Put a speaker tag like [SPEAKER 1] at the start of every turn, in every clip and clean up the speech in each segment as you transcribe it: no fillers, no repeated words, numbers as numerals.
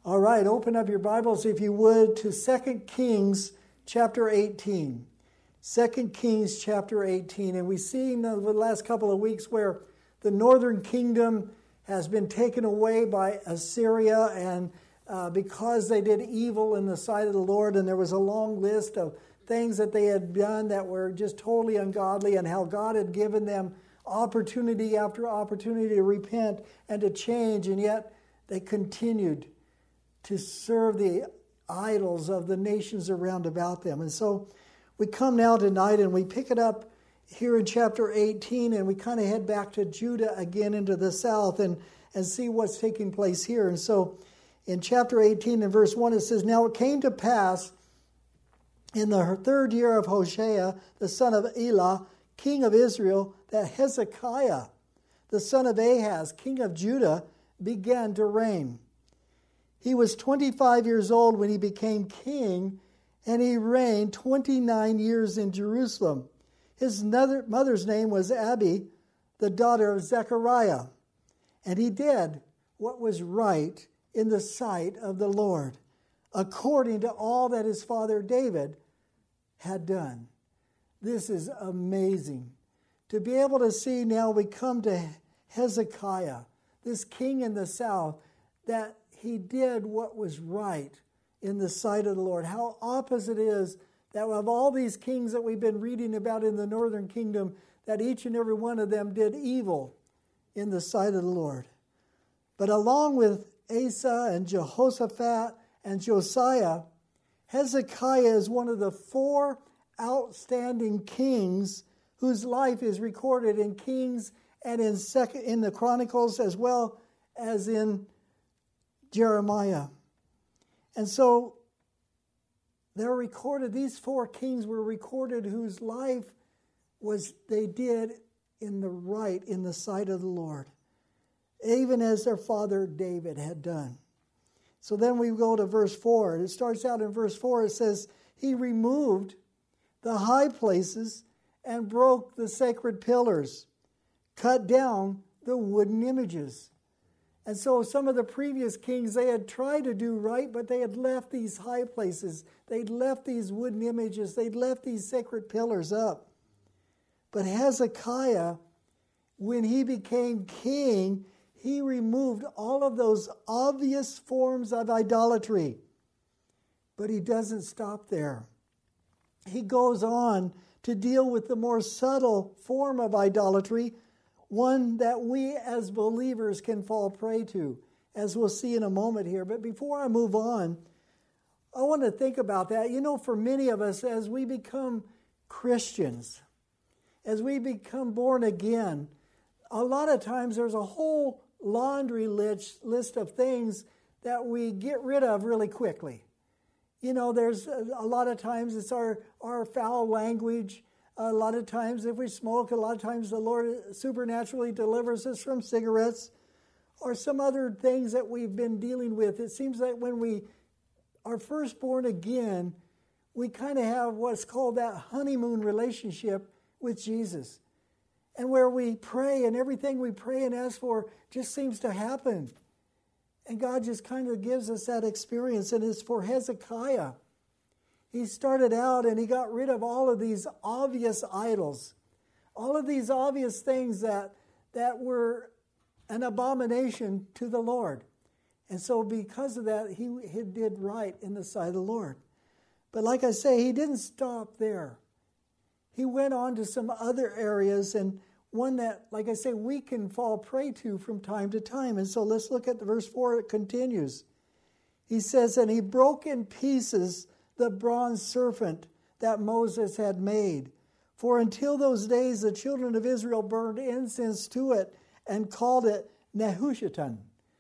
[SPEAKER 1] All right, open up your Bibles, if you would, to 2 Kings chapter 18. 2 Kings chapter 18. And we've seen over the last couple of weeks where the northern kingdom has been taken away by Assyria, and because they did evil in the sight of the Lord, and there was a long list of things that they had done that were just totally ungodly, and how God had given them opportunity after opportunity to repent and to change, and yet they continued to serve the idols of the nations around about them. And so we come now tonight and we pick it up here in chapter 18, and we kind of head back to Judah again into the south and see what's taking place here. And so in chapter 18 and verse 1 it says, "Now it came to pass in the third year of Hoshea, the son of Elah, king of Israel, that Hezekiah, the son of Ahaz, king of Judah, began to reign. He was 25 years old when he became king, and he reigned 29 years in Jerusalem. His mother's name was Abi, the daughter of Zechariah. And he did what was right in the sight of the Lord, according to all that his father David had done." This is amazing. To be able to see now, we come to Hezekiah, this king in the south, that he did what was right in the sight of the Lord. How opposite it is that of all these kings that we've been reading about in the northern kingdom, that each and every one of them did evil in the sight of the Lord. But along with Asa and Jehoshaphat and Josiah, Hezekiah is one of the four outstanding kings whose life is recorded in Kings and in the Chronicles, as well as in Jeremiah. And so they're recorded, these four kings were recorded whose life was they did in the right in the sight of the Lord, even as their father David had done. So then we go to verse 4. It starts out in verse 4. It says, "He removed the high places and broke the sacred pillars, cut down the wooden images." And so some of the previous kings, they had tried to do right, but they had left these high places. They'd left these wooden images. They'd left these sacred pillars up. But Hezekiah, when he became king, he removed all of those obvious forms of idolatry. But he doesn't stop there. He goes on to deal with the more subtle form of idolatry, one that we as believers can fall prey to, as we'll see in a moment here. But before I move on, I want to think about that. You know, for many of us, as we become Christians, as we become born again, a lot of times there's a whole laundry list of things that we get rid of really quickly. You know, there's a lot of times it's our foul language. A lot of times if we smoke, a lot of times the Lord supernaturally delivers us from cigarettes or some other things that we've been dealing with. It seems that when we are first born again, we kind of have what's called that honeymoon relationship with Jesus. And where we pray and everything we pray and ask for just seems to happen. And God just kind of gives us that experience. And it's for Hezekiah. He started out and he got rid of all of these obvious idols. All of these obvious things that were an abomination to the Lord. And so because of that, he did right in the sight of the Lord. But like I say, he didn't stop there. He went on to some other areas, and one that, like I say, we can fall prey to from time to time. And so let's look at verse 4. It continues. He says, "And he broke in pieces the bronze serpent that Moses had made. For until those days the children of Israel burned incense to it and called it Nehushtan."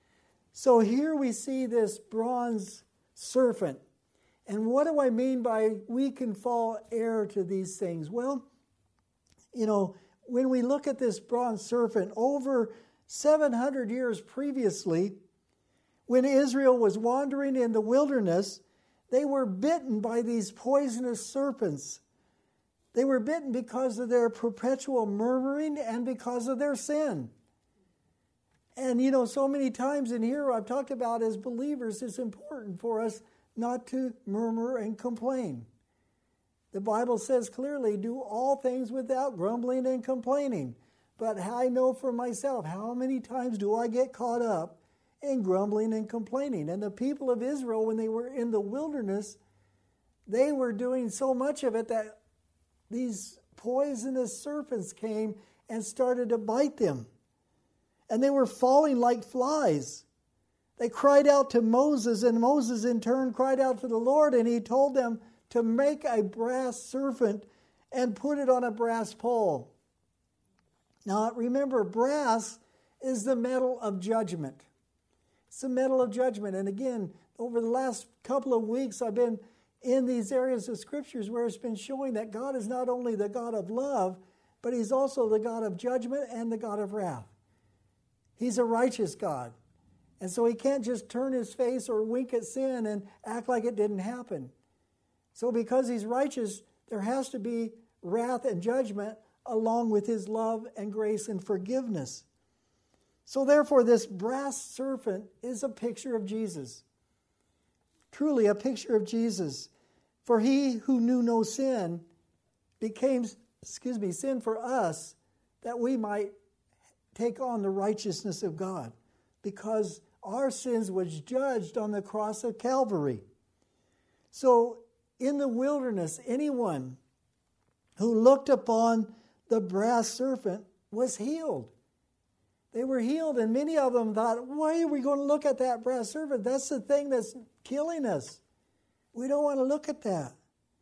[SPEAKER 1] So here we see this bronze serpent. And what do I mean by we can fall heir to these things? Well, you know, when we look at this bronze serpent, over 700 years previously, when Israel was wandering in the wilderness, they were bitten by these poisonous serpents. They were bitten because of their perpetual murmuring and because of their sin. And you know, so many times in here I've talked about as believers, it's important for us not to murmur and complain. The Bible says clearly, do all things without grumbling and complaining. But I know for myself, how many times do I get caught up in grumbling and complaining? And the people of Israel, when they were in the wilderness, they were doing so much of it that these poisonous serpents came and started to bite them. And they were falling like flies. They cried out to Moses, and Moses in turn cried out to the Lord, and he told them to make a brass serpent and put it on a brass pole. Now remember, brass is the metal of judgment. It's the metal of judgment. And again, over the last couple of weeks, I've been in these areas of scriptures where it's been showing that God is not only the God of love, but he's also the God of judgment and the God of wrath. He's a righteous God. And so he can't just turn his face or wink at sin and act like it didn't happen. So because he's righteous, there has to be wrath and judgment along with his love and grace and forgiveness. So therefore, this brass serpent is a picture of Jesus. Truly a picture of Jesus. For he who knew no sin became, sin for us, that we might take on the righteousness of God, because our sins was judged on the cross of Calvary. So in the wilderness, anyone who looked upon the brass serpent was healed. They were healed, and many of them thought, why are we going to look at that brass serpent? That's the thing that's killing us. We don't want to look at that.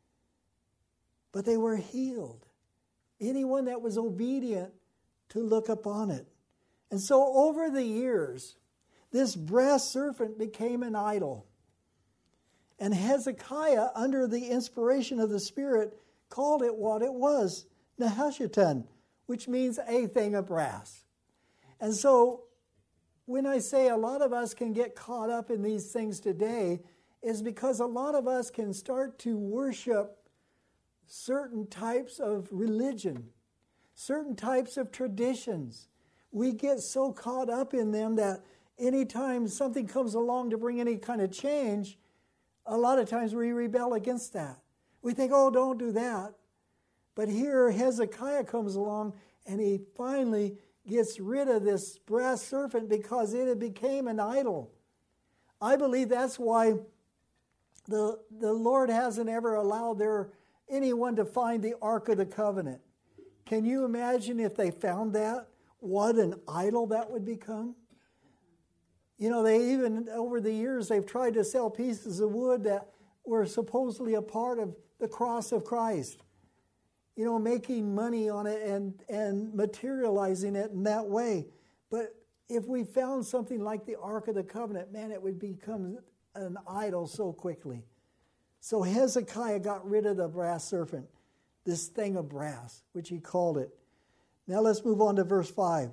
[SPEAKER 1] But they were healed. Anyone that was obedient to look upon it. And so over the years, this brass serpent became an idol. And Hezekiah, under the inspiration of the Spirit, called it what it was, Nehushtan, which means a thing of brass. And so when I say a lot of us can get caught up in these things today, is because a lot of us can start to worship certain types of religion, certain types of traditions. We get so caught up in them that anytime something comes along to bring any kind of change, a lot of times we rebel against that. We think, oh, don't do that. But here Hezekiah comes along and he finally gets rid of this brass serpent because it had became an idol. I believe that's why the Lord hasn't ever allowed anyone to find the Ark of the Covenant. Can you imagine if they found that? What an idol that would become? You know, they even, over the years, they've tried to sell pieces of wood that were supposedly a part of the cross of Christ. You know, making money on it and materializing it in that way. But if we found something like the Ark of the Covenant, man, it would become an idol so quickly. So Hezekiah got rid of the brass serpent, this thing of brass, which he called it. Now let's move on to verse 5.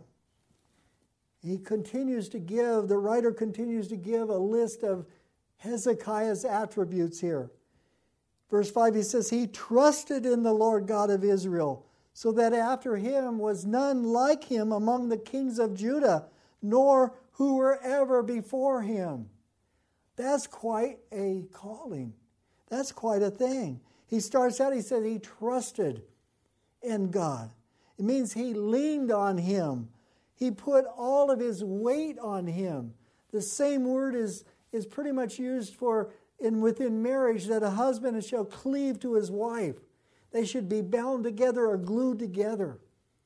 [SPEAKER 1] The writer continues to give a list of Hezekiah's attributes here. Verse 5, he says, he trusted in the Lord God of Israel, so that after him was none like him among the kings of Judah, nor who were ever before him. That's quite a calling. That's quite a thing. He starts out, he says he trusted in God. It means he leaned on him. He put all of his weight on him. The same word is pretty much used within marriage, that a husband shall cleave to his wife. They should be bound together or glued together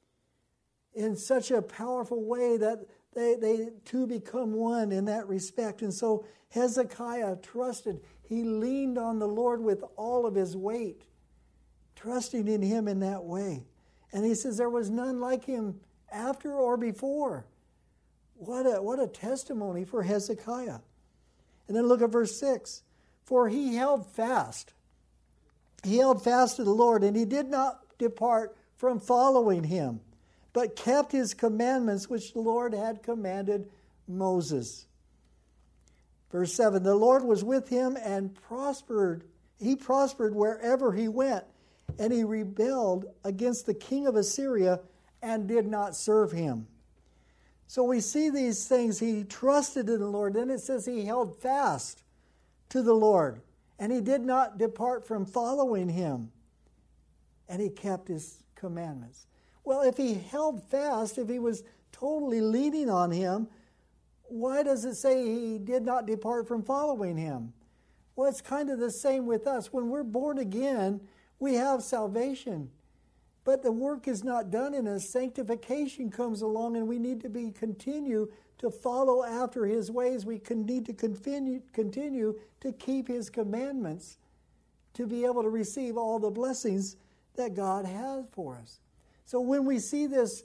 [SPEAKER 1] in such a powerful way that they two become one in that respect. And so Hezekiah trusted. He leaned on the Lord with all of his weight, trusting in him in that way. And he says there was none like him after or before. What a testimony for Hezekiah. And then look at verse 6. For he held fast. He held fast to the Lord, and he did not depart from following him, but kept his commandments which the Lord had commanded Moses. Verse 7, the Lord was with him and prospered. He prospered wherever he went, and he rebelled against the king of Assyria and did not serve him. So we see these things. He trusted in the Lord. Then it says he held fast to the Lord, and he did not depart from following him, and he kept his commandments. Well, if he held fast, if he was totally leaning on him, why does it say he did not depart from following him? Well, it's kind of the same with us. When we're born again, we have salvation. But the work is not done in us. Sanctification comes along, and we need to continue to follow after his ways. We need to continue to keep his commandments to be able to receive all the blessings that God has for us. So when we see this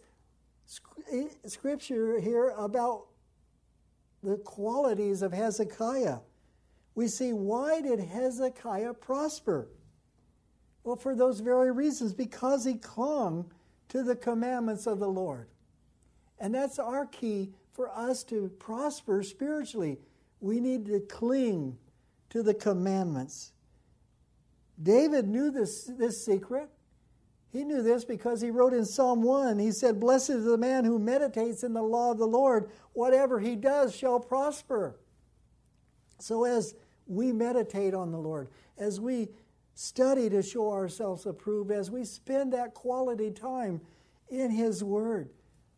[SPEAKER 1] scripture here about the qualities of Hezekiah, we see, why did Hezekiah prosper? Well, for those very reasons, because he clung to the commandments of the Lord. And that's our key for us to prosper spiritually. We need to cling to the commandments. David knew this secret. He knew this because he wrote in Psalm 1, he said, "Blessed is the man who meditates in the law of the Lord. Whatever he does shall prosper." So as we meditate on the Lord, as we study to show ourselves approved, as we spend that quality time in his word,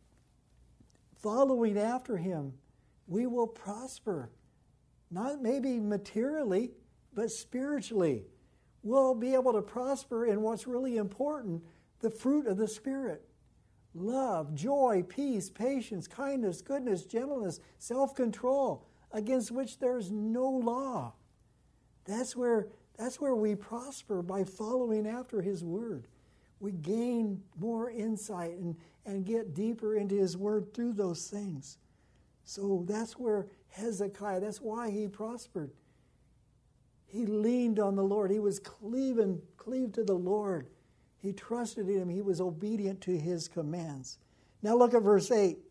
[SPEAKER 1] following after him, we will prosper. Not maybe materially, but spiritually. We'll be able to prosper in what's really important, the fruit of the Spirit. Love, joy, peace, patience, kindness, goodness, gentleness, self-control, against which there is no law. That's where we prosper, by following after his word. We gain more insight and get deeper into his word through those things. So that's where Hezekiah, that's why he prospered. He leaned on the Lord. He was cleaved to the Lord. He trusted in him. He was obedient to his commands. Now look at verse 8. It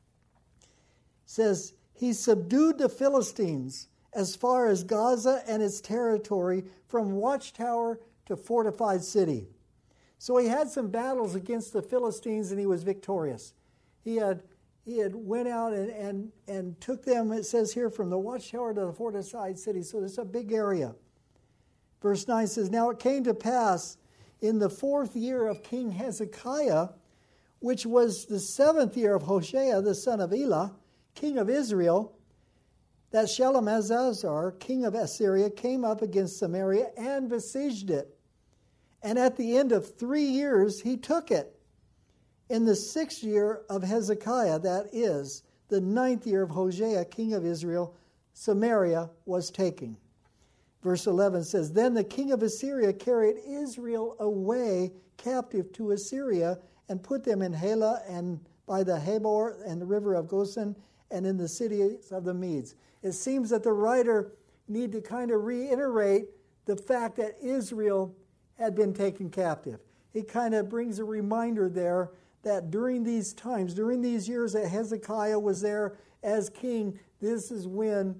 [SPEAKER 1] says, he subdued the Philistines as far as Gaza and its territory, from watchtower to fortified city. So he had some battles against the Philistines, and he was victorious. He had went out and took them, it says here, from the watchtower to the fortified city. So it's a big area. Verse 9 says, now it came to pass in the 4th year of King Hezekiah, which was the 7th year of Hoshea, the son of Elah, king of Israel, that Shalmaneser, king of Assyria, came up against Samaria and besieged it. And at the end of 3 years, he took it. In the 6th year of Hezekiah, that is, the 9th year of Hoshea, king of Israel, Samaria was taken. Verse 11 says, then the king of Assyria carried Israel away captive to Assyria and put them in Halah and by the Habor and the river of Goshen and in the cities of the Medes. It seems that the writer need to kind of reiterate the fact that Israel had been taken captive. He kind of brings a reminder there that during these times, during these years that Hezekiah was there as king, this is when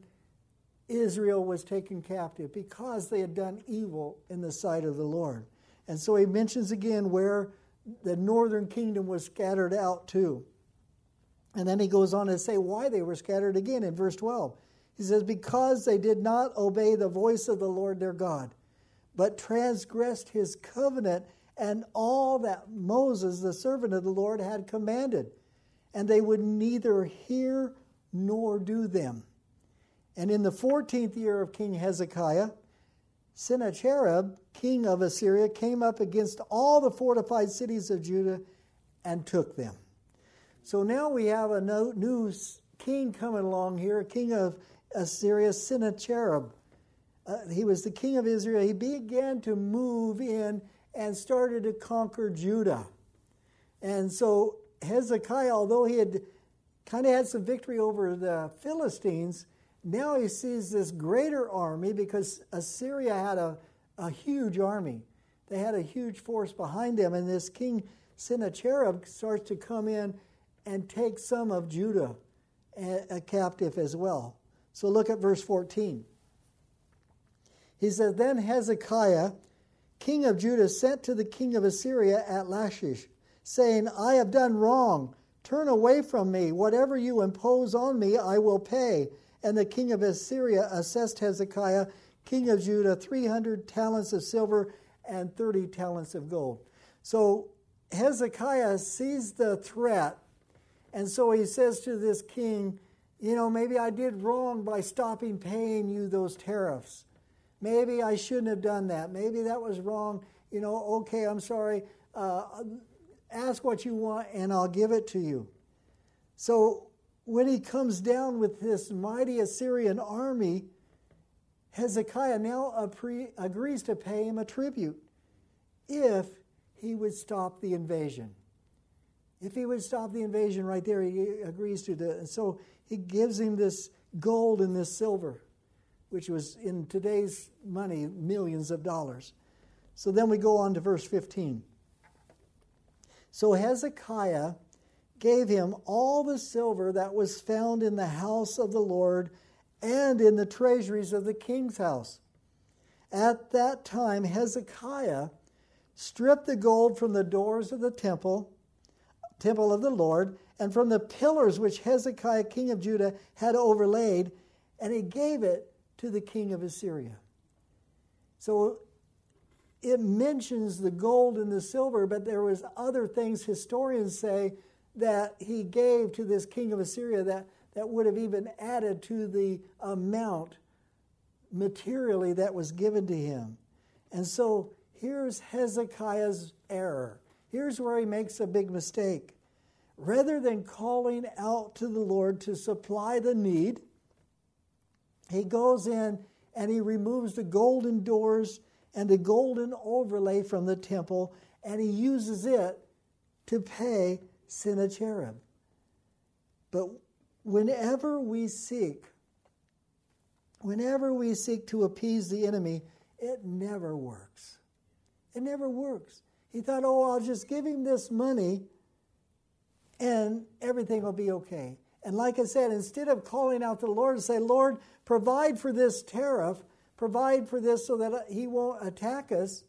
[SPEAKER 1] Israel was taken captive, because they had done evil in the sight of the Lord. And so he mentions again where the northern kingdom was scattered out to. And then he goes on to say why they were scattered again in verse 12. He says, because they did not obey the voice of the Lord their God, but transgressed his covenant and all that Moses, the servant of the Lord, had commanded. And they would neither hear nor do them. And in the 14th year of King Hezekiah, Sennacherib, king of Assyria, came up against all the fortified cities of Judah and took them. So now we have a new king coming along here, king of Assyria, Sennacherib. He was the king of Israel. He began to move in and started to conquer Judah. And so Hezekiah, although he had kind of had some victory over the Philistines, now he sees this greater army, because Assyria had a huge army. They had a huge force behind them, and this king Sennacherib starts to come in and take some of Judah captive as well. So look at verse 14. He says, then Hezekiah, king of Judah, sent to the king of Assyria at Lachish, saying, I have done wrong Turn away from me. Whatever you impose on me, I will pay. And the king of Assyria assessed Hezekiah, king of Judah, 300 talents of silver and 30 talents of gold. So Hezekiah sees the threat, and so he says to this king, maybe I did wrong by stopping paying you those tariffs. Maybe I shouldn't have done that. Maybe that was wrong. Okay, I'm sorry. Ask what you want and I'll give it to you. So when he comes down with this mighty Assyrian army, Hezekiah now agrees to pay him a tribute if he would stop the invasion. If he would stop the invasion right there, he agrees to do it. And so he gives him this gold and this silver, which was in today's money, millions of dollars. So then we go on to verse 15. So Hezekiah gave him all the silver that was found in the house of the Lord and in the treasuries of the king's house. At that time, Hezekiah stripped the gold from the doors of the temple of the Lord, and from the pillars which Hezekiah, king of Judah, had overlaid, and he gave it to the king of Assyria. So it mentions the gold and the silver, but there was other things historians say that he gave to this king of Assyria that would have even added to the amount materially that was given to him. And so here's Hezekiah's error. Here's where he makes a big mistake. Rather than calling out to the Lord to supply the need, he goes in and he removes the golden doors and the golden overlay from the temple, and he uses it to pay Sennacherib. But whenever we seek to appease the enemy, it never works. It never works. He thought, I'll just give him this money and everything will be okay. And like I said, instead of calling out to the Lord and say, Lord, provide for this tariff, provide for this so that he won't attack us,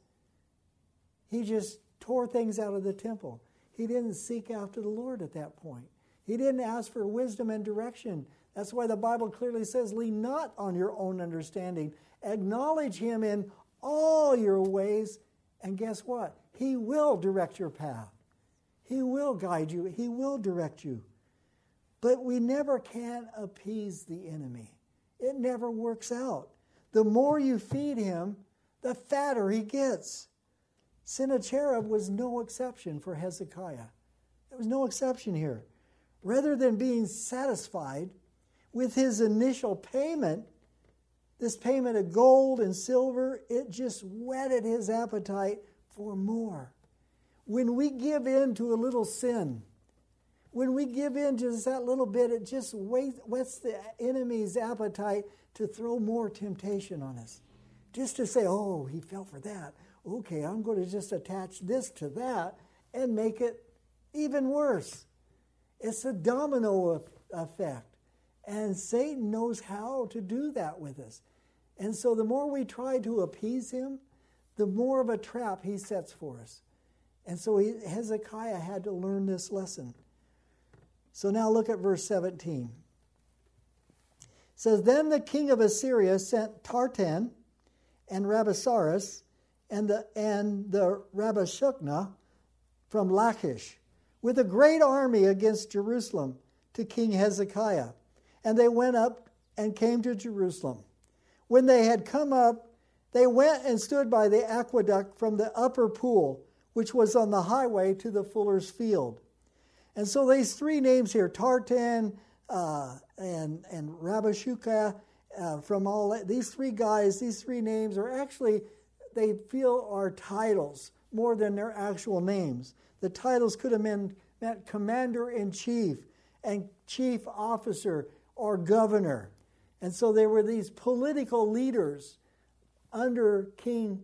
[SPEAKER 1] he just tore things out of the temple. He didn't seek after the Lord at that point. He didn't ask for wisdom and direction. That's why the Bible clearly says, lean not on your own understanding. Acknowledge him in all your ways, and guess what? He will direct your path. He will guide you. He will direct you. But we never can appease the enemy. It never works out. The more you feed him, the fatter he gets. Sennacherib was no exception for Hezekiah. There was no exception here. Rather than being satisfied with his initial payment, this payment of gold and silver, it just whetted his appetite for more. When we give in to a little sin, when we give in to just that little bit, it just whets the enemy's appetite to throw more temptation on us. Just to say, he fell for that. Okay, I'm going to just attach this to that and make it even worse. It's a domino effect. And Satan knows how to do that with us. And so the more we try to appease him, the more of a trap he sets for us. And so Hezekiah had to learn this lesson. So now look at verse 17. It says, Then the king of Assyria sent Tartan and Rabsaris and the Rabashakeh from Lachish with a great army against Jerusalem to King Hezekiah. And they went up and came to Jerusalem. When they had come up, they went and stood by the aqueduct from the upper pool, which was on the highway to the fuller's field. And so these three names here, Tartan and Rabashakeh, from all these three guys, these three names are actually, they feel are titles more than their actual names. The titles could have meant commander-in-chief and chief officer or governor. And so there were these political leaders under King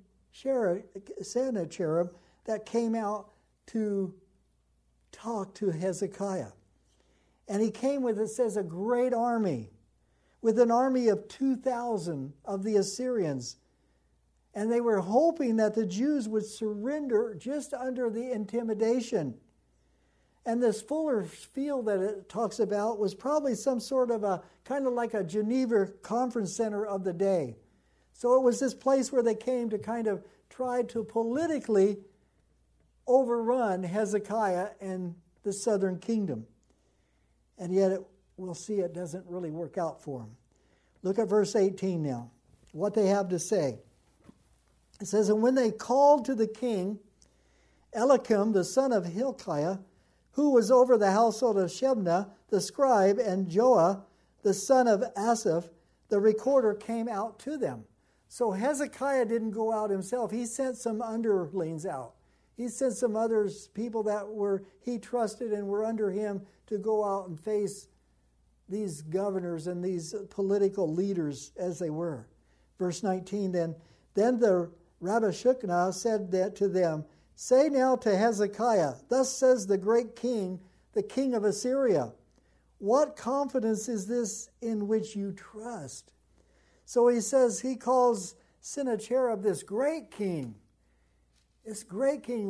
[SPEAKER 1] Sennacherib that came out to talk to Hezekiah. And he came with, it says, a great army, with an army of 2,000 of the Assyrians. And they were hoping that the Jews would surrender just under the intimidation. And this fuller's field that it talks about was probably some sort of a, kind of like a Geneva conference center of the day. So it was this place where they came to kind of try to politically overrun Hezekiah and the southern kingdom. And yet we'll see it doesn't really work out for them. Look at verse 18 now, what they have to say. It says, and when they called to the king, Eliakim, the son of Hilkiah, who was over the household of Shebna, the scribe, and Joah, the son of Asaph, the recorder, came out to them. So Hezekiah didn't go out himself. He sent some underlings out. He sent some others, people that he trusted and were under him, to go out and face these governors and these political leaders as they were. Verse 19, then the Rabashakeh said that to them, say now to Hezekiah, thus says the great king, the king of Assyria, what confidence is this in which you trust? So he says, he calls Sennacherib this great king. This great king,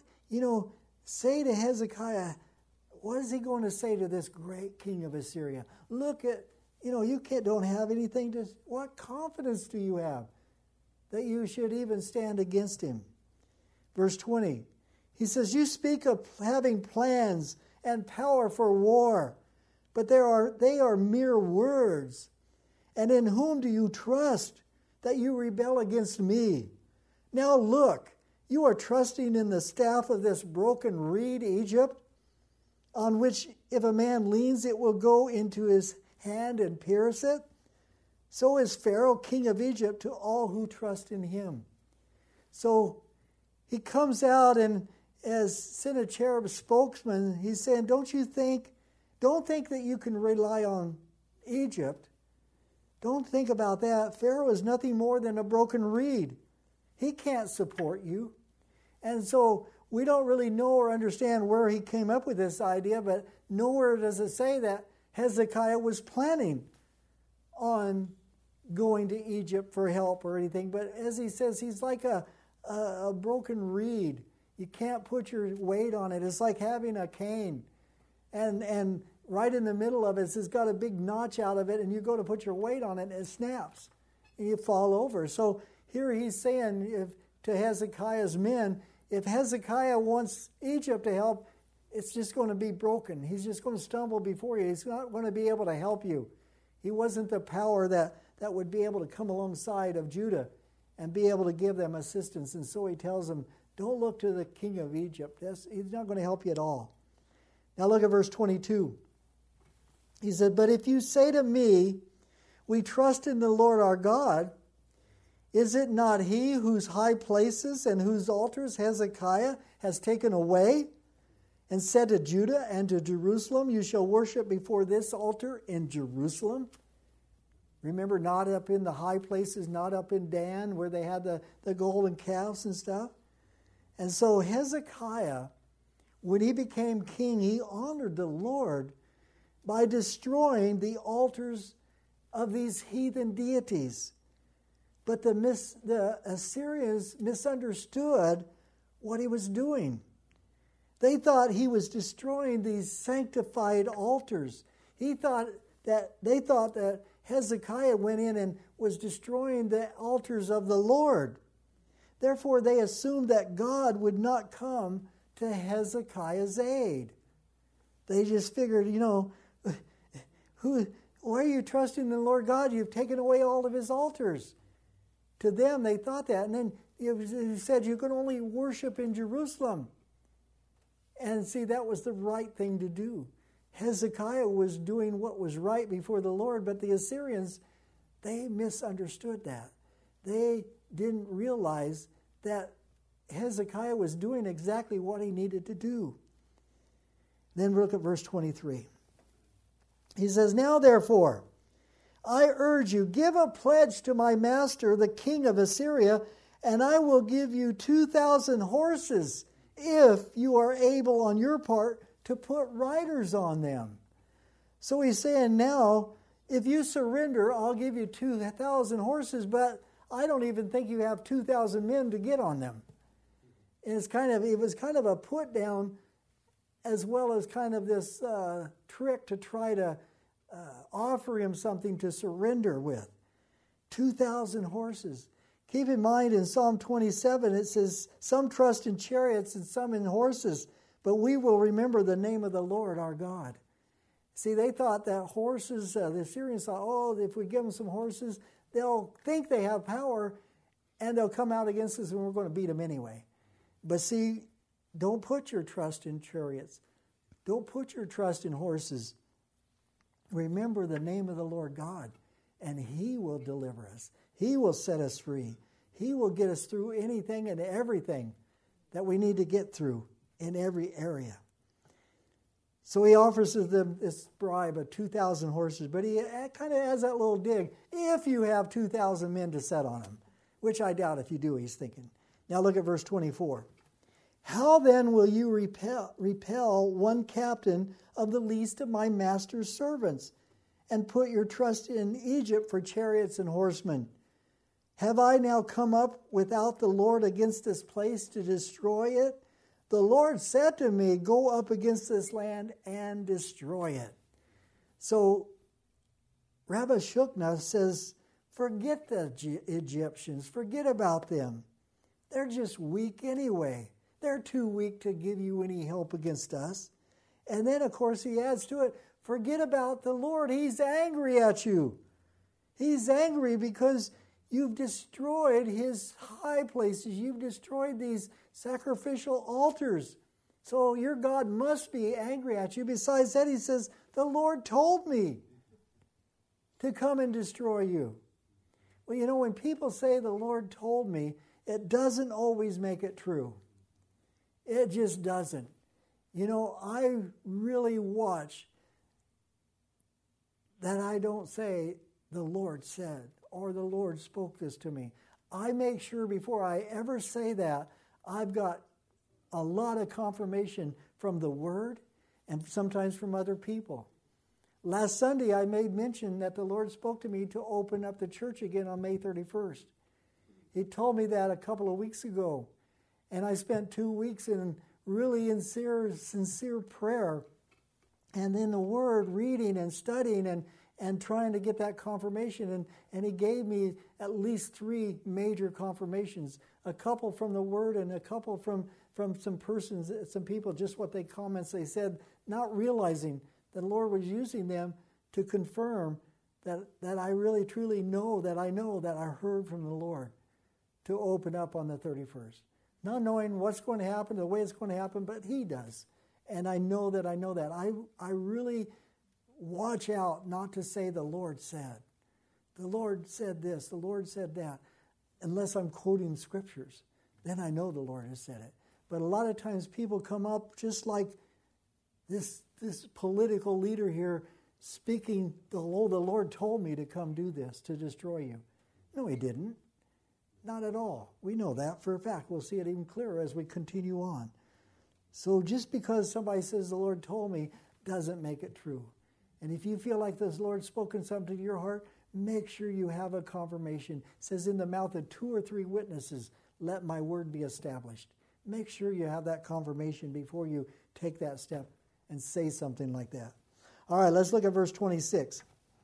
[SPEAKER 1] say to Hezekiah, what is he going to say to this great king of Assyria? Look at, don't have anything to, what confidence do you have that you should even stand against him? Verse 20, he says, you speak of having plans and power for war, but they are mere words. And in whom do you trust that you rebel against me? Now look, you are trusting in the staff of this broken reed, Egypt, on which if a man leans, it will go into his hand and pierce it. So is Pharaoh, king of Egypt, to all who trust in him. So he comes out, and as Sennacherib's spokesman, he's saying, don't think that you can rely on Egypt. Don't think about that. Pharaoh is nothing more than a broken reed. He can't support you. And so we don't really know or understand where he came up with this idea, but nowhere does it say that Hezekiah was planning on going to Egypt for help or anything. But as he says, he's like a broken reed. You can't put your weight on it. It's like having a cane. And right in the middle of it's got a big notch out of it, and you go to put your weight on it, and it snaps, and you fall over. So here he's saying to Hezekiah's men, if Hezekiah wants Egypt to help, it's just going to be broken. He's just going to stumble before you. He's not going to be able to help you. He wasn't the power that would be able to come alongside of Judah and be able to give them assistance. And so he tells them, don't look to the king of Egypt. He's not going to help you at all. Now look at verse 22. He said, but if you say to me, we trust in the Lord our God, is it not he whose high places and whose altars Hezekiah has taken away and said to Judah and to Jerusalem, you shall worship before this altar in Jerusalem? Remember, not up in the high places, not up in Dan where they had the golden calves and stuff. And so Hezekiah, when he became king, he honored the Lord by destroying the altars of these heathen deities. But the Assyrians misunderstood what he was doing. They thought he was destroying these sanctified altars. They thought that Hezekiah went in and was destroying the altars of the Lord. Therefore, they assumed that God would not come to Hezekiah's aid. They just figured, why are you trusting in the Lord God? You've taken away all of his altars. To them, they thought that. And then he said, you can only worship in Jerusalem. And see, that was the right thing to do. Hezekiah was doing what was right before the Lord, but the Assyrians, they misunderstood that. They didn't realize that Hezekiah was doing exactly what he needed to do. Then look at verse 23. He says, now therefore, I urge you, give a pledge to my master, the king of Assyria, and I will give you 2,000 horses if you are able on your part to put riders on them. So he's saying now, if you surrender, I'll give you 2,000 horses, but I don't even think you have 2,000 men to get on them. And it was kind of a put down as well as kind of this trick to try to offer him something to surrender with. 2,000 horses. Keep in mind in Psalm 27 it says, some trust in chariots and some in horses, but we will remember the name of the Lord our God. See, they thought that horses, the Assyrians thought, oh, if we give them some horses, they'll think they have power and they'll come out against us and we're going to beat them anyway. But see, don't put your trust in chariots. Don't put your trust in horses. Remember the name of the Lord God, and He will deliver us. He will set us free. He will get us through anything and everything that we need to get through in every area. So he offers them this bribe of 2,000 horses, but he kind of has that little dig, if you have 2,000 men to set on him, which I doubt if you do, he's thinking. Now look at verse 24. How then will you repel one captain of the least of my master's servants, and put your trust in Egypt for chariots and horsemen? Have I now come up without the Lord against this place to destroy it? The Lord said to me, go up against this land and destroy it. So Rabashakeh says, forget the Egyptians, forget about them. They're just weak anyway. They're too weak to give you any help against us. And then, of course, he adds to it, forget about the Lord. He's angry at you. He's angry because you've destroyed his high places. You've destroyed these sacrificial altars. So your God must be angry at you. Besides that, he says, the Lord told me to come and destroy you. Well, you know, when people say the Lord told me, it doesn't always make it true. It just doesn't. You know, I really watch that I don't say the Lord said or the Lord spoke this to me. I make sure before I ever say that, I've got a lot of confirmation from the Word and sometimes from other people. Last Sunday, I made mention that the Lord spoke to me to open up the church again on May 31st. He told me that a couple of weeks ago. And I spent 2 weeks in really sincere prayer and in the Word, reading and studying and trying to get that confirmation. And he gave me at least 3 major confirmations, a couple from the Word and a couple from some persons, some people, just what they comments they said, not realizing that the Lord was using them to confirm that I really truly know that I heard from the Lord to open up on the 31st. Not knowing what's going to happen, the way it's going to happen, but He does. And I know that. I really watch out not to say the Lord said. The Lord said this, the Lord said that. Unless I'm quoting scriptures, then I know the Lord has said it. But a lot of times people come up just like this political leader here speaking, the Lord told me to come do this, to destroy you. No, He didn't. Not at all. We know that for a fact. We'll see it even clearer as we continue on. So just because somebody says the Lord told me doesn't make it true. And if you feel like the Lord's spoken something to your heart, make sure you have a confirmation. It says in the mouth of 2 or 3 witnesses, let my word be established. Make sure you have that confirmation before you take that step and say something like that. All right, let's look at verse 26.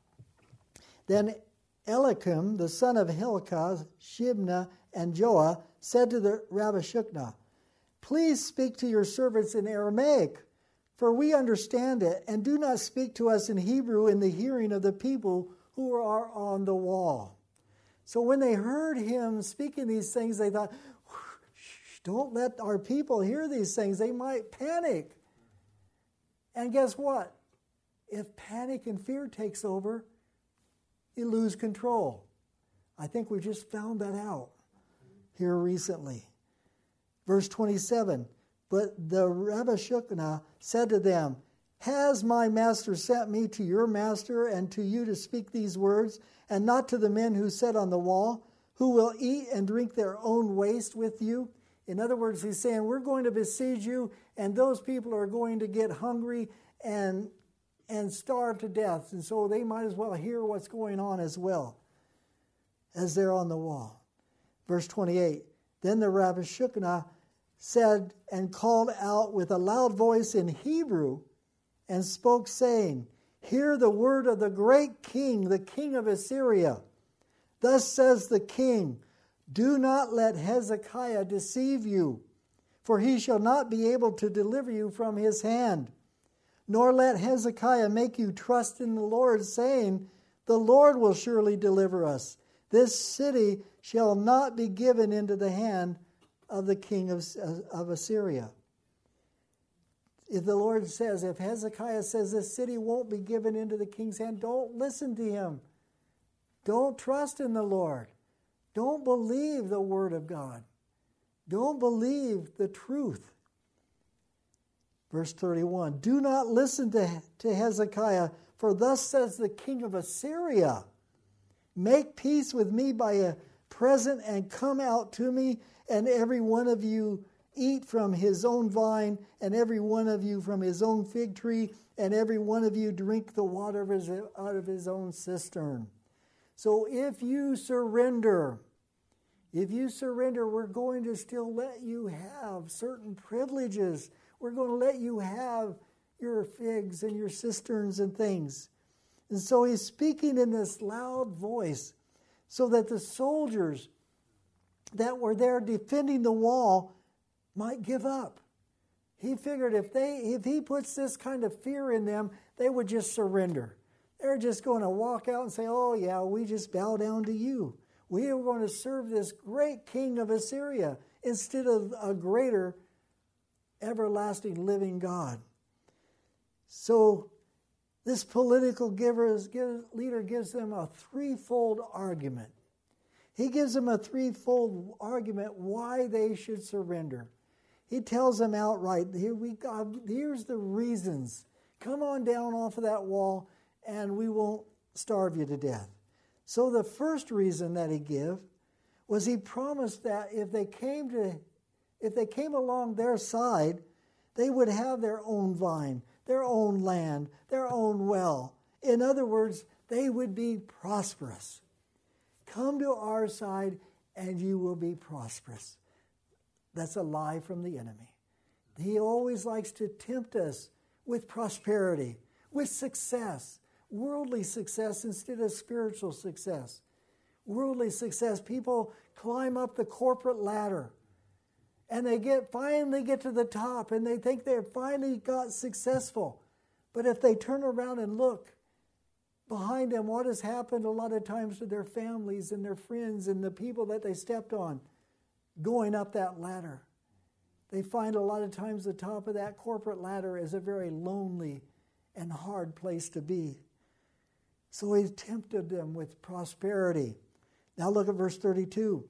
[SPEAKER 1] Then Eliakim, the son of Hilkiah, Shebna, and Joah, said to the Rabashakeh, please speak to your servants in Aramaic, for we understand it, and do not speak to us in Hebrew in the hearing of the people who are on the wall. So when they heard him speaking these things, they thought, don't let our people hear these things. They might panic. And guess what? If panic and fear takes over, you lose control. I think we just found that out here recently. Verse 27, but the Rabashakeh said to them, has my master sent me to your master and to you to speak these words, and not to the men who sit on the wall, who will eat and drink their own waste with you? In other words, he's saying, we're going to besiege you, and those people are going to get hungry and starve to death. And so they might as well hear what's going on as well as they're on the wall. Verse 28, then the Rabashakeh said and called out with a loud voice in Hebrew and spoke, saying, Hear the word of the great king, the king of Assyria. Thus says the king, Do not let Hezekiah deceive you, for he shall not be able to deliver you from his hand. Nor let Hezekiah make you trust in the Lord, saying, The Lord will surely deliver us. This city shall not be given into the hand of the king of Assyria. If the Lord says, if Hezekiah says this city won't be given into the king's hand, don't listen to him. Don't trust in the Lord. Don't believe the word of God. Don't believe the truth. Verse 31, Do not listen to Hezekiah, for thus says the king of Assyria, Make peace with me by a present and come out to me, and every one of you eat from his own vine, and every one of you from his own fig tree, and every one of you drink the water out of his own cistern. So if you surrender, we're going to still let you have certain privileges. We're going to let you have your figs and your cisterns and things. And so he's speaking in this loud voice so that the soldiers that were there defending the wall might give up. He figured if he puts this kind of fear in them, they would just surrender. They're just going to walk out and say, Oh yeah, we just bow down to you. We are going to serve this great king of Assyria instead of a greater, everlasting, living God. So this political leader gives them a threefold argument. He gives them a threefold argument why they should surrender. He tells them outright, here's the reasons. Come on down off of that wall and we won't starve you to death. So the first reason that he gave was he promised that if they came along their side, they would have their own vine, their own land, their own well. In other words, they would be prosperous. Come to our side and you will be prosperous. That's a lie from the enemy. He always likes to tempt us with prosperity, with success, worldly success instead of spiritual success. Worldly success, people climb up the corporate ladder and they finally get to the top and they think they've finally got successful. But if they turn around and look behind them, what has happened a lot of times to their families and their friends and the people that they stepped on going up that ladder? They find a lot of times the top of that corporate ladder is a very lonely and hard place to be. So he tempted them with prosperity. Now look at verse 32.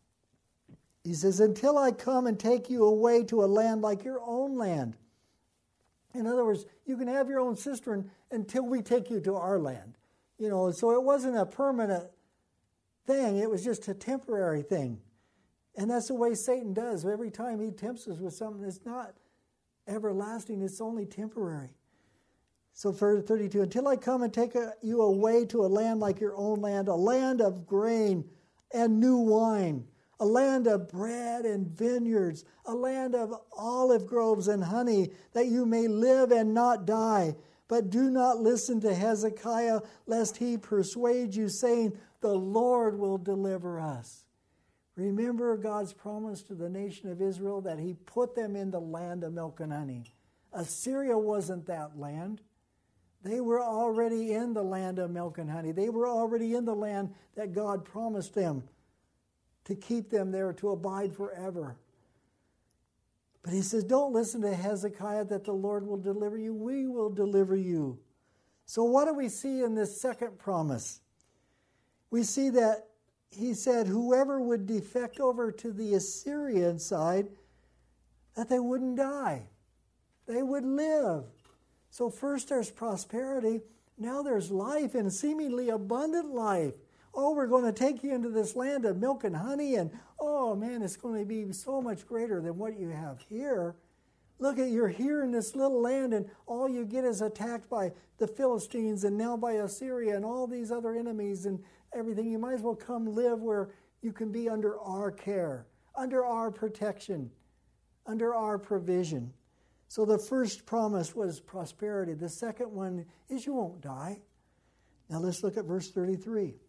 [SPEAKER 1] He says, Until I come and take you away to a land like your own land. In other words, you can have your own cistern until we take you to our land. So it wasn't a permanent thing. It was just a temporary thing. And that's the way Satan does. Every time he tempts us with something that's not everlasting, it's only temporary. So verse 32, Until I come and take you away to a land like your own land, a land of grain and new wine, a land of bread and vineyards, a land of olive groves and honey, that you may live and not die. But do not listen to Hezekiah, lest he persuade you, saying, The Lord will deliver us. Remember God's promise to the nation of Israel that he put them in the land of milk and honey. Assyria wasn't that land. They were already in the land of milk and honey. They were already in the land that God promised them to keep them there, to abide forever. But he says, don't listen to Hezekiah that the Lord will deliver you. We will deliver you. So what do we see in this second promise? We see that he said whoever would defect over to the Assyrian side, that they wouldn't die. They would live. So first there's prosperity. Now there's life, and seemingly abundant life. Oh, we're going to take you into this land of milk and honey, and oh man, it's going to be so much greater than what you have here. Look at, you're here in this little land, and all you get is attacked by the Philistines and now by Assyria and all these other enemies and everything. You might as well come live where you can be under our care, under our protection, under our provision. So the first promise was prosperity. The second one is you won't die. Now let's look at verse 33. It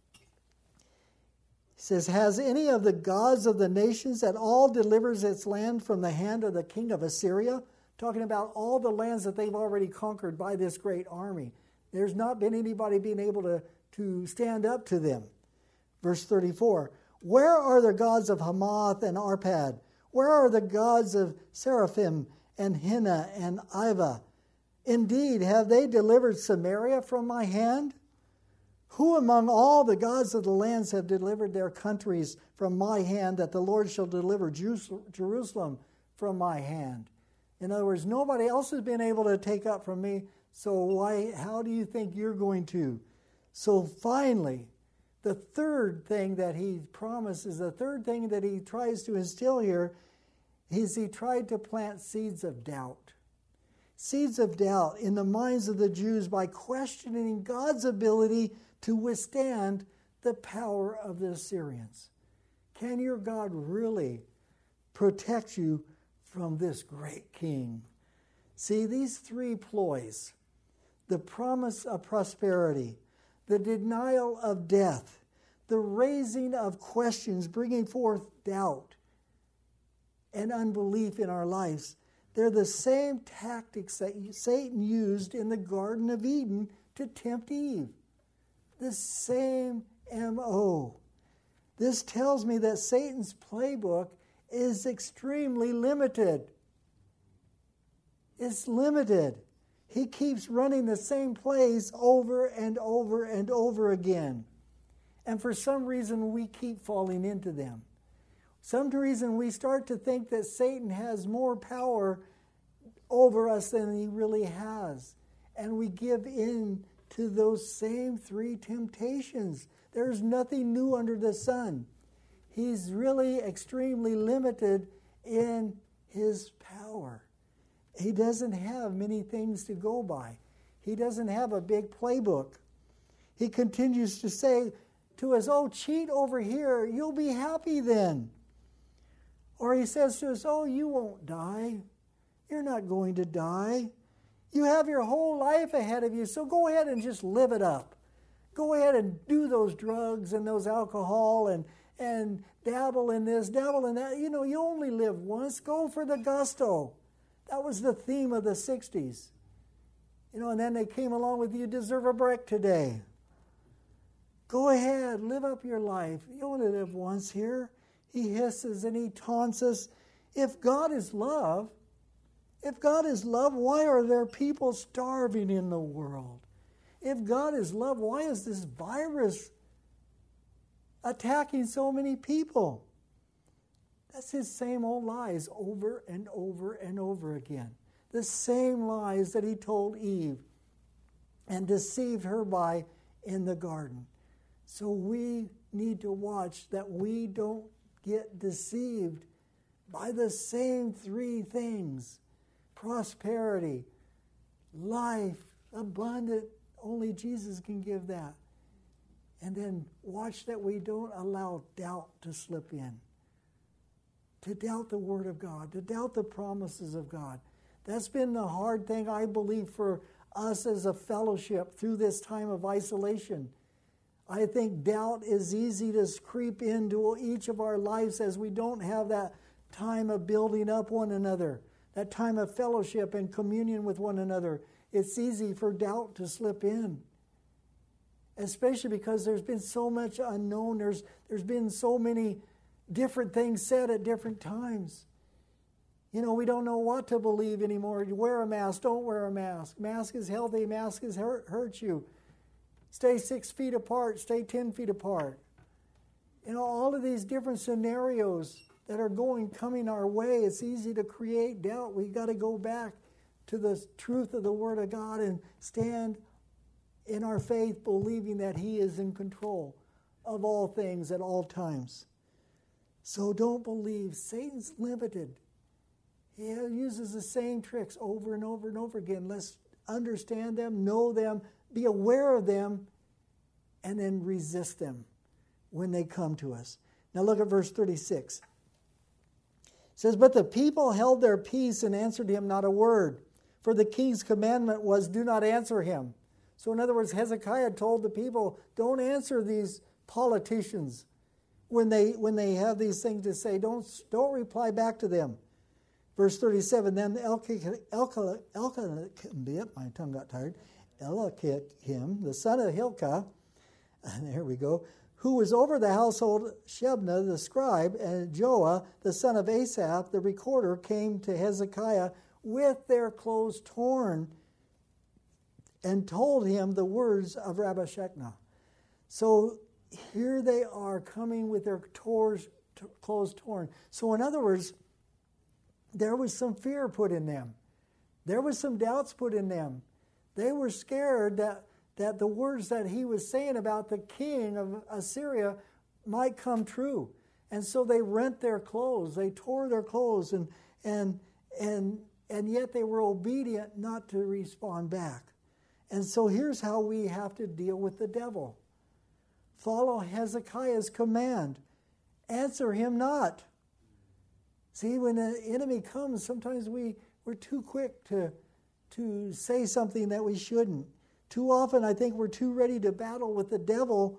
[SPEAKER 1] says, has any of the gods of the nations at all delivers its land from the hand of the king of Assyria? Talking about all the lands that they've already conquered by this great army. There's not been anybody being able to stand up to them. Verse 34, where are the gods of Hamath and Arpad? Where are the gods of Seraphim and Hena and Iva? Indeed, have they delivered Samaria from my hand? Who among all the gods of the lands have delivered their countries from my hand, that the Lord shall deliver Jerusalem from my hand? In other words, nobody else has been able to take up from me, so how do you think you're going to? So finally, the third thing that he promises, the third thing that he tries to instill here, is he tried to plant seeds of doubt. Seeds of doubt in the minds of the Jews by questioning God's ability to withstand the power of the Assyrians. Can your God really protect you from this great king? See, these three ploys, the promise of prosperity, the denial of death, the raising of questions, bringing forth doubt and unbelief in our lives, they're the same tactics that Satan used in the Garden of Eden to tempt Eve. The same M.O. This tells me that Satan's playbook is extremely limited. It's limited. He keeps running the same plays over and over and over again. And for some reason, we keep falling into them. Some reason we start to think that Satan has more power over us than he really has. And we give in to those same three temptations. There's nothing new under the sun. He's really extremely limited in his power. He doesn't have many things to go by. He doesn't have a big playbook. He continues to say to us, oh, cheat over here, you'll be happy then. Or he says to us, oh, you won't die. You're not going to die. You have your whole life ahead of you, so go ahead and just live it up. Go ahead and do those drugs and those alcohol and dabble in this, dabble in that. You know, you only live once. Go for the gusto. That was the theme of the 60s. You know, and then they came along with you deserve a break today. Go ahead, live up your life. You only live once here. He hisses and he taunts us. If God is love, why are there people starving in the world? If God is love, why is this virus attacking so many people? That's his same old lies over and over and over again. The same lies that he told Eve and deceived her by in the garden. So we need to watch that we don't get deceived by the same three things. Prosperity, life, abundant, only Jesus can give that. And then watch that we don't allow doubt to slip in. To doubt the Word of God, to doubt the promises of God. That's been the hard thing, I believe, for us as a fellowship through this time of isolation. I think doubt is easy to creep into each of our lives as we don't have that time of building up one another, that time of fellowship and communion with one another. It's easy for doubt to slip in, especially because there's been so much unknown. There's been so many different things said at different times. You know, we don't know what to believe anymore. Wear a mask, don't wear a mask. Mask is healthy, mask is hurt you. Stay 6 feet apart, stay 10 feet apart. You know, all of these different scenarios that are coming our way, it's easy to create doubt. We've got to go back to the truth of the Word of God and stand in our faith, believing that He is in control of all things at all times. So don't believe. Satan's limited. He uses the same tricks over and over and over again. Let's understand them, know them, be aware of them, and then resist them when they come to us. Now look at verse 36. It says, but the people held their peace and answered him not a word. For the king's commandment was, do not answer him. So in other words, Hezekiah told the people, don't answer these politicians when they have these things to say. Don't reply back to them. Verse 37, then Eliakim, my tongue got tired, Eliakim, the son of Hilkiah, there we go, who was over the household, Shebna, the scribe, and Joah, the son of Asaph, the recorder, came to Hezekiah with their clothes torn and told him the words of Rabshakeh. So here they are coming with their clothes torn. So in other words, there was some fear put in them. There was some doubts put in them. They were scared that the words that he was saying about the king of Assyria might come true. And so they rent their clothes. They tore their clothes and yet they were obedient not to respond back. And so here's how we have to deal with the devil. Follow Hezekiah's command. Answer him not. See, when the enemy comes, sometimes we're too quick to say something that we shouldn't. Too often, I think we're too ready to battle with the devil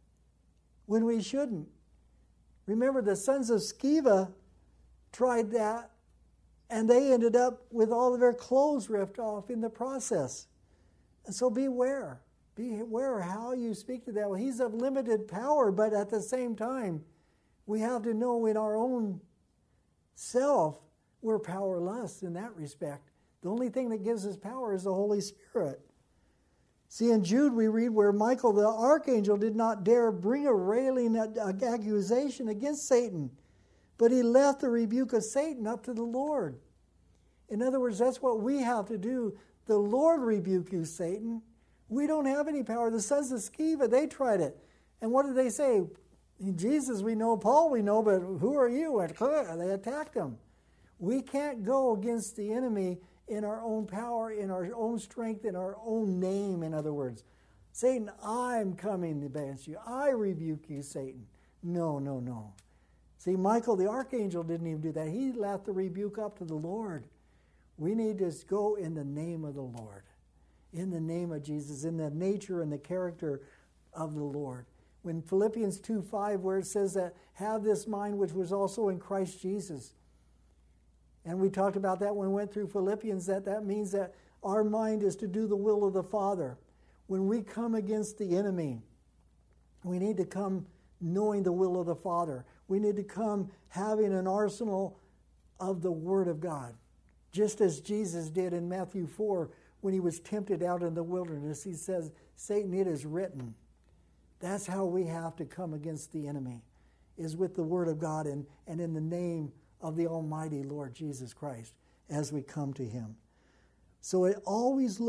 [SPEAKER 1] when we shouldn't. Remember, the sons of Sceva tried that, and they ended up with all of their clothes ripped off in the process. And so beware. Beware how you speak to the devil. He's of limited power, but at the same time, we have to know in our own self, we're powerless in that respect. The only thing that gives us power is the Holy Spirit. See, in Jude we read where Michael the archangel did not dare bring a railing accusation against Satan, but he left the rebuke of Satan up to the Lord. In other words, that's what we have to do. The Lord rebuke you, Satan. We don't have any power. The sons of Sceva, they tried it. And what did they say? Jesus we know, Paul we know, but who are you? And they attacked him. We can't go against the enemy in our own power, in our own strength, in our own name, in other words. Satan, I'm coming against you. I rebuke you, Satan. No, no, no. See, Michael the archangel didn't even do that. He left the rebuke up to the Lord. We need to go in the name of the Lord, in the name of Jesus, in the nature and the character of the Lord. When Philippians 2:5, where it says that, have this mind which was also in Christ Jesus. And we talked about that when we went through Philippians, that means that our mind is to do the will of the Father. When we come against the enemy, we need to come knowing the will of the Father. We need to come having an arsenal of the Word of God. Just as Jesus did in Matthew 4 when he was tempted out in the wilderness. He says, Satan, it is written. That's how we have to come against the enemy, is with the Word of God and in the name of the Almighty Lord Jesus Christ as we come to him. So it's always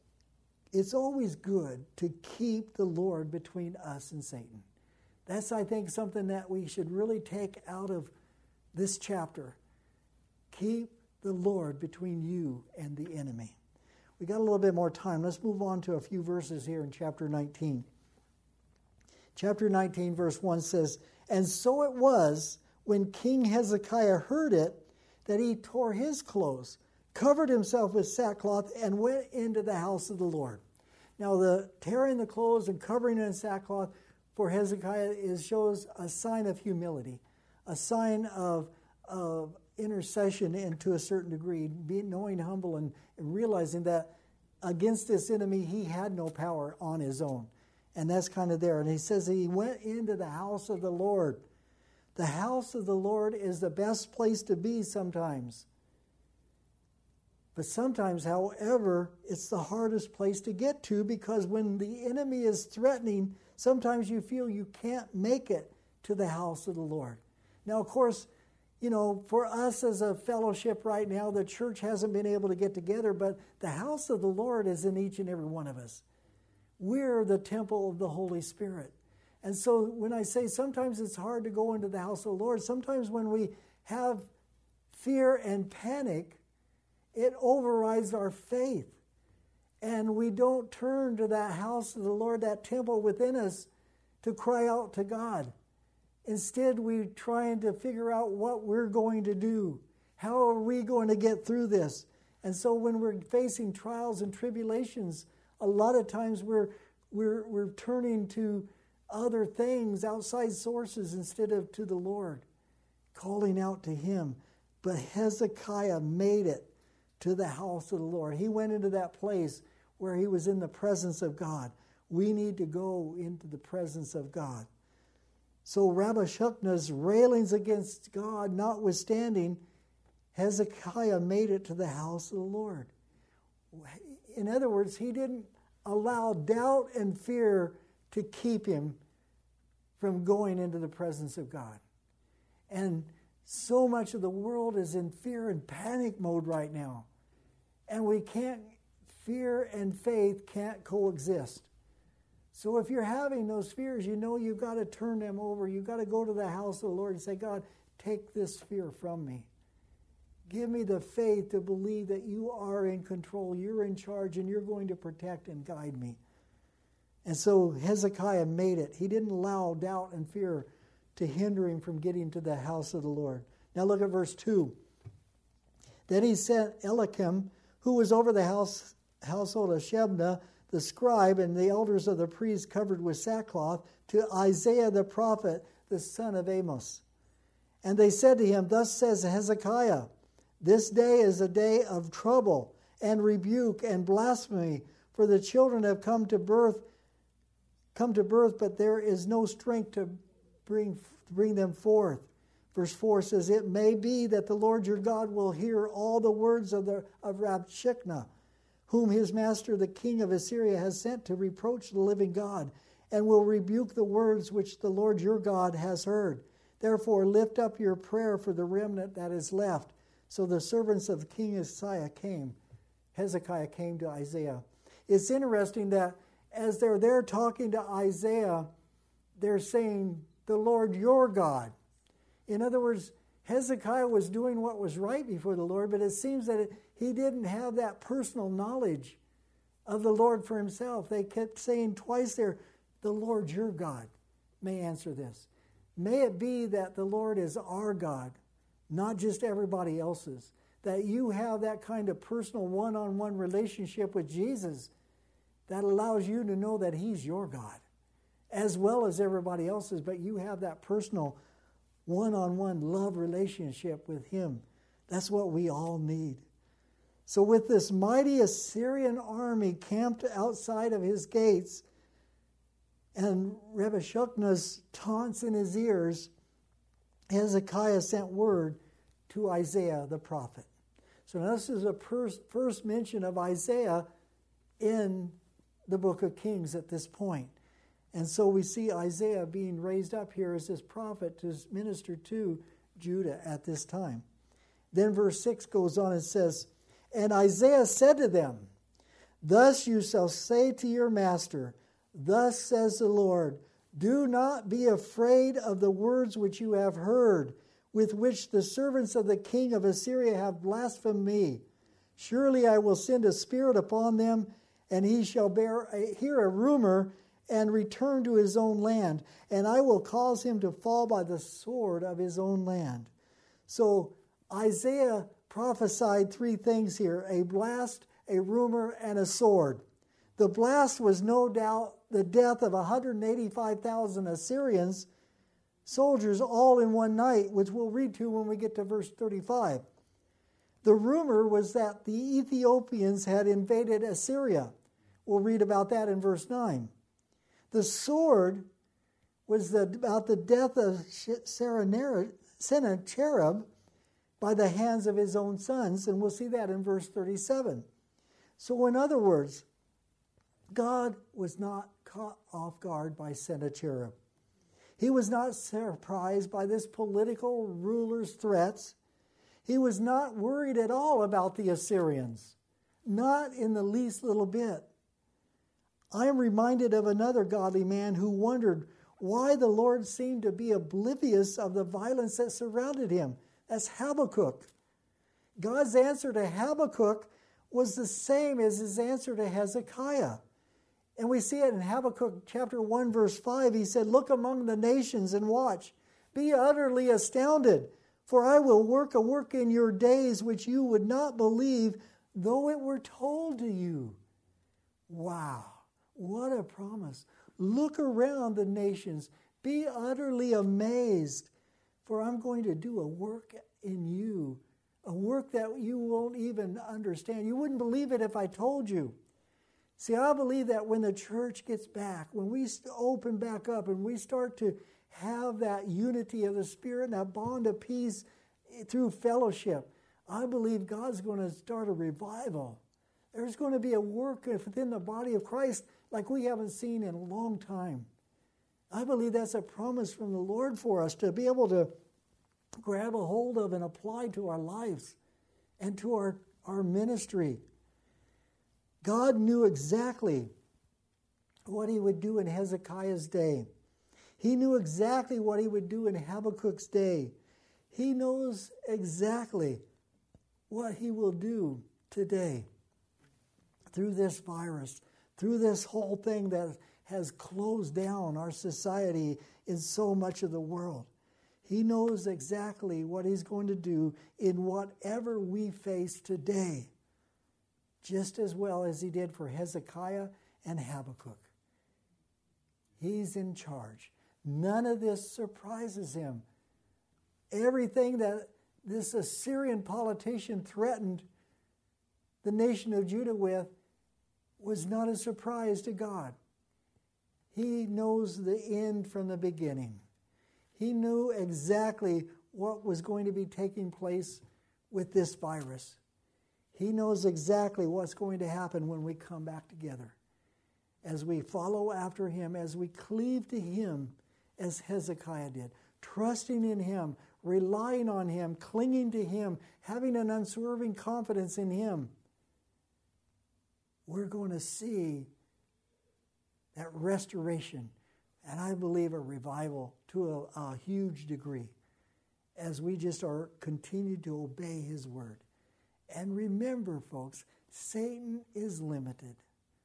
[SPEAKER 1] good to keep the Lord between us and Satan. That's, I think, something that we should really take out of this chapter. Keep the Lord between you and the enemy. We got a little bit more time. Let's move on to a few verses here in chapter 19. Chapter 19, verse 1 says, and so it was when King Hezekiah heard it, that he tore his clothes, covered himself with sackcloth, and went into the house of the Lord. Now, the tearing the clothes and covering it in sackcloth for Hezekiah shows a sign of humility, a sign of intercession, and to a certain degree, knowing humble and realizing that against this enemy he had no power on his own. And that's kind of there. And he says he went into the house of the Lord. The house of the Lord is the best place to be sometimes. But sometimes, however, it's the hardest place to get to, because when the enemy is threatening, sometimes you feel you can't make it to the house of the Lord. Now, of course, you know, for us as a fellowship right now, the church hasn't been able to get together, but the house of the Lord is in each and every one of us. We're the temple of the Holy Spirit. And so when I say sometimes it's hard to go into the house of the Lord, sometimes when we have fear and panic, it overrides our faith. And we don't turn to that house of the Lord, that temple within us, to cry out to God. Instead, we're trying to figure out what we're going to do. How are we going to get through this? And so when we're facing trials and tribulations, a lot of times we're turning to other things, outside sources, instead of to the Lord, calling out to Him. But Hezekiah made it to the house of the Lord. He went into that place where he was in the presence of God. We need to go into the presence of God. So Rabshakeh's railings against God notwithstanding, Hezekiah made it to the house of the Lord. In other words, he didn't allow doubt and fear to keep him from going into the presence of God. And so much of the world is in fear and panic mode right now. And fear and faith can't coexist. So if you're having those fears, you know you've got to turn them over. You've got to go to the house of the Lord and say, God, take this fear from me. Give me the faith to believe that you are in control, you're in charge, and you're going to protect and guide me. And so Hezekiah made it. He didn't allow doubt and fear to hinder him from getting to the house of the Lord. Now look at verse 2. Then he sent Eliakim, who was over the household of Shebna, the scribe, and the elders of the priests covered with sackcloth, to Isaiah the prophet, the son of Amos. And they said to him, Thus says Hezekiah, This day is a day of trouble and rebuke and blasphemy, for the children have come to birth, but there is no strength to bring them forth. Verse 4 says, It may be that the Lord your God will hear all the words of Rabshakeh, whom his master the king of Assyria has sent to reproach the living God, and will rebuke the words which the Lord your God has heard. Therefore lift up your prayer for the remnant that is left. So the servants of King Hezekiah came to Isaiah. It's interesting that as they're there talking to Isaiah, they're saying, the Lord your God. In other words, Hezekiah was doing what was right before the Lord, but it seems that he didn't have that personal knowledge of the Lord for himself. They kept saying twice there, the Lord your God may answer this. May it be that the Lord is our God, not just everybody else's. That you have that kind of personal one-on-one relationship with Jesus that allows you to know that He's your God, as well as everybody else's, but you have that personal one-on-one love relationship with Him. That's what we all need. So with this mighty Assyrian army camped outside of his gates and Rabshakeh's taunts in his ears, Hezekiah sent word to Isaiah the prophet. So now this is a first mention of Isaiah in the book of Kings at this point. And so we see Isaiah being raised up here as this prophet to minister to Judah at this time. Then verse 6 goes on and says, And Isaiah said to them, Thus you shall say to your master, Thus says the Lord, Do not be afraid of the words which you have heard, with which the servants of the king of Assyria have blasphemed me. Surely I will send a spirit upon them, and he shall hear a rumor and return to his own land, and I will cause him to fall by the sword of his own land. So Isaiah prophesied three things here: a blast, a rumor, and a sword. The blast was no doubt the death of 185,000 Assyrians, soldiers all in one night, which we'll read to when we get to verse 35. The rumor was that the Ethiopians had invaded Assyria. We'll read about that in verse 9. The sword was about the death of Sennacherib by the hands of his own sons, and we'll see that in verse 37. So in other words, God was not caught off guard by Sennacherib. He was not surprised by this political ruler's threats. He was not worried at all about the Assyrians, not in the least little bit. I am reminded of another godly man who wondered why the Lord seemed to be oblivious of the violence that surrounded him. That's Habakkuk. God's answer to Habakkuk was the same as his answer to Hezekiah. And we see it in Habakkuk chapter 1, verse 5. He said, Look among the nations and watch. Be utterly astounded, for I will work a work in your days which you would not believe, though it were told to you. Wow, what a promise. Look around the nations. Be utterly amazed, for I'm going to do a work in you, a work that you won't even understand. You wouldn't believe it if I told you. See, I believe that when the church gets back, when we open back up and we start to have that unity of the Spirit and that bond of peace through fellowship, I believe God's going to start a revival. There's going to be a work within the body of Christ like we haven't seen in a long time. I believe that's a promise from the Lord for us to be able to grab a hold of and apply to our lives and to our ministry. God knew exactly what he would do in Hezekiah's day. He knew exactly what he would do in Habakkuk's day. He knows exactly what he will do today through this virus, through this whole thing that has closed down our society in so much of the world. He knows exactly what he's going to do in whatever we face today, just as well as he did for Hezekiah and Habakkuk. He's in charge. None of this surprises him. Everything that this Assyrian politician threatened the nation of Judah with was not a surprise to God. He knows the end from the beginning. He knew exactly what was going to be taking place with this virus. He knows exactly what's going to happen when we come back together. As we follow after him, as we cleave to him, as Hezekiah did, trusting in him, relying on him, clinging to him, having an unswerving confidence in him, we're going to see that restoration, and I believe a revival to a huge degree as we just continue to obey his word. And remember, folks, Satan is limited.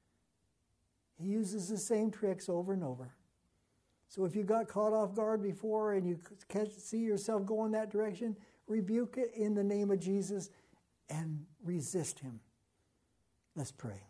[SPEAKER 1] He uses the same tricks over and over. So if you got caught off guard before and you see yourself going that direction, rebuke it in the name of Jesus and resist him. Let's pray.